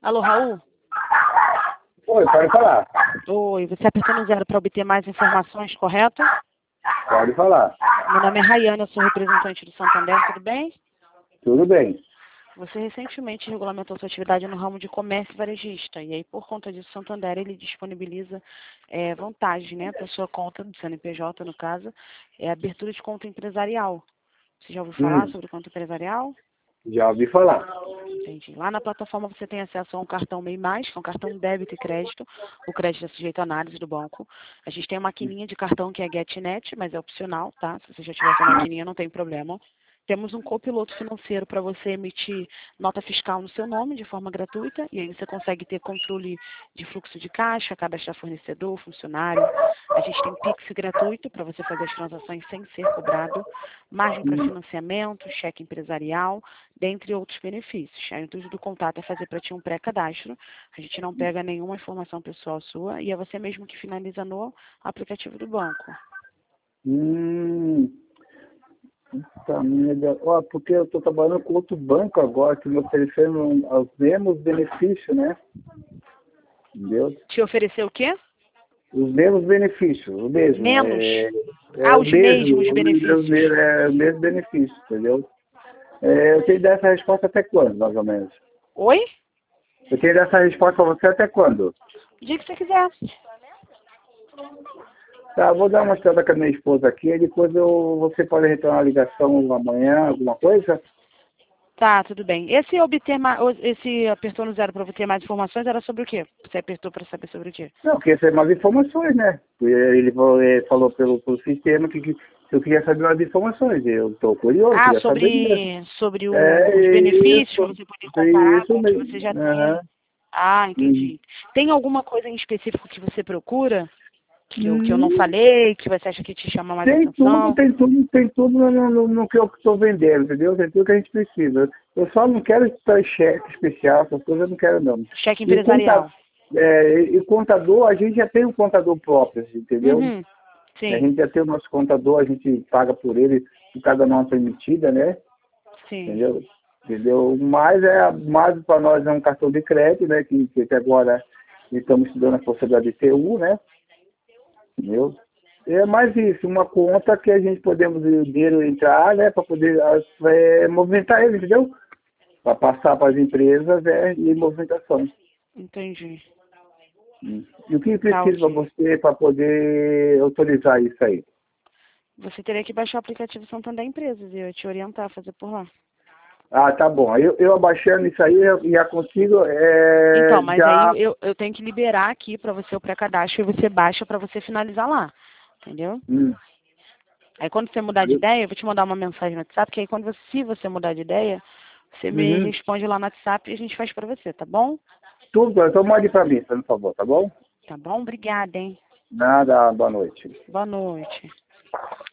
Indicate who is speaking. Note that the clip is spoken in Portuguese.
Speaker 1: Alô, Raul?
Speaker 2: Oi, pode falar.
Speaker 1: Oi, você apertou no 0 para obter mais informações, correto?
Speaker 2: Pode falar.
Speaker 1: Meu nome é Rayana, eu sou representante do Santander, tudo bem?
Speaker 2: Tudo bem.
Speaker 1: Você recentemente regulamentou sua atividade no ramo de comércio varejista, e aí, por conta disso, o Santander, ele disponibiliza vantagem, né, para sua conta do CNPJ, no caso, é a abertura de conta empresarial. Você já ouviu falar sobre conta empresarial?
Speaker 2: Já ouvi falar.
Speaker 1: Entendi. Lá na plataforma você tem acesso a um cartão MEI+, que é um cartão débito e crédito. O crédito é sujeito à análise do banco. A gente tem uma maquininha de cartão que é GetNet, mas é opcional, tá? Se você já tiver essa maquininha, não tem problema. Temos um copiloto financeiro para você emitir nota fiscal no seu nome de forma gratuita, e aí você consegue ter controle de fluxo de caixa, cadastrar fornecedor, funcionário. A gente tem Pix gratuito para você fazer as transações sem ser cobrado, margem para financiamento, cheque empresarial, dentre outros benefícios. A intuito do contato é fazer para ti um pré-cadastro. A gente não pega nenhuma informação pessoal sua e é você mesmo que finaliza no aplicativo do banco.
Speaker 2: Puta merda. Ó, porque eu tô trabalhando com outro banco agora, que me oferecendo os mesmos benefícios, né? Entendeu?
Speaker 1: Te ofereceu o quê?
Speaker 2: Os mesmos benefícios, o mesmo.
Speaker 1: Menos?
Speaker 2: É o
Speaker 1: Os
Speaker 2: mesmo,
Speaker 1: mesmos benefícios.
Speaker 2: o mesmo benefício, entendeu? Eu tenho que dar essa resposta até quando, mais ou menos?
Speaker 1: Oi?
Speaker 2: Eu tenho que dar essa resposta pra você até quando?
Speaker 1: O dia que você quiser.
Speaker 2: Tá, vou dar uma estrada com a minha esposa aqui, e depois você pode retornar a ligação amanhã, alguma coisa?
Speaker 1: Tá, tudo bem. Esse apertou no 0 para obter mais informações era sobre o quê? Você apertou para saber sobre o quê?
Speaker 2: Não, queria saber mais informações, né? Ele falou pelo sistema que eu queria saber mais informações. Eu estou curioso,
Speaker 1: Ah,
Speaker 2: queria saber mesmo.
Speaker 1: sobre
Speaker 2: É
Speaker 1: os benefícios, para
Speaker 2: isso,
Speaker 1: você poder comparar
Speaker 2: isso
Speaker 1: com o que
Speaker 2: mesmo.
Speaker 1: você já
Speaker 2: Aham.
Speaker 1: tem. Ah,
Speaker 2: Uhum.
Speaker 1: entendi. Tem alguma coisa em específico que você procura? Que eu não
Speaker 2: Hum,
Speaker 1: falei, que você acha que te chama mais atenção?
Speaker 2: tem tudo no que eu estou vendendo, entendeu? Tem tudo que a gente precisa. Eu só não quero estar cheque especial, essas coisas eu não quero não.
Speaker 1: Cheque
Speaker 2: E
Speaker 1: empresarial.
Speaker 2: contador, a gente já tem um contador próprio, entendeu?
Speaker 1: Uhum.
Speaker 2: A
Speaker 1: Sim,
Speaker 2: gente já tem o nosso contador, a gente paga por ele por cada nota emitida, né?
Speaker 1: sim.
Speaker 2: Entendeu? Entendeu? Mais para nós é um cartão de crédito, né? Que agora estamos estudando a possibilidade de TU, né? Entendeu? É mais isso, uma conta que a gente podemos o dinheiro entrar, né? Para poder movimentar ele, entendeu? Para passar para as empresas e movimentação.
Speaker 1: Entendi.
Speaker 2: E o que
Speaker 1: Tá,
Speaker 2: precisa para
Speaker 1: ok.
Speaker 2: você para poder autorizar isso aí?
Speaker 1: Você teria que baixar o aplicativo Santander Empresas e eu ia te orientar a fazer por lá.
Speaker 2: Ah, tá bom. Eu abaixando isso aí, eu já consigo
Speaker 1: Então, mas aí
Speaker 2: já.
Speaker 1: eu tenho que liberar aqui para você o pré-cadastro e você baixa para você finalizar lá. Entendeu?
Speaker 2: Hum,
Speaker 1: Aí quando você mudar de ideia, eu vou te mandar uma mensagem no WhatsApp, que aí se você mudar de ideia, você me
Speaker 2: uhum.
Speaker 1: responde lá no WhatsApp e a gente faz para você, tá bom?
Speaker 2: Tudo, então mande para mim, por favor, tá bom?
Speaker 1: Tá bom? Obrigada, hein?
Speaker 2: Nada, boa noite.
Speaker 1: Boa noite.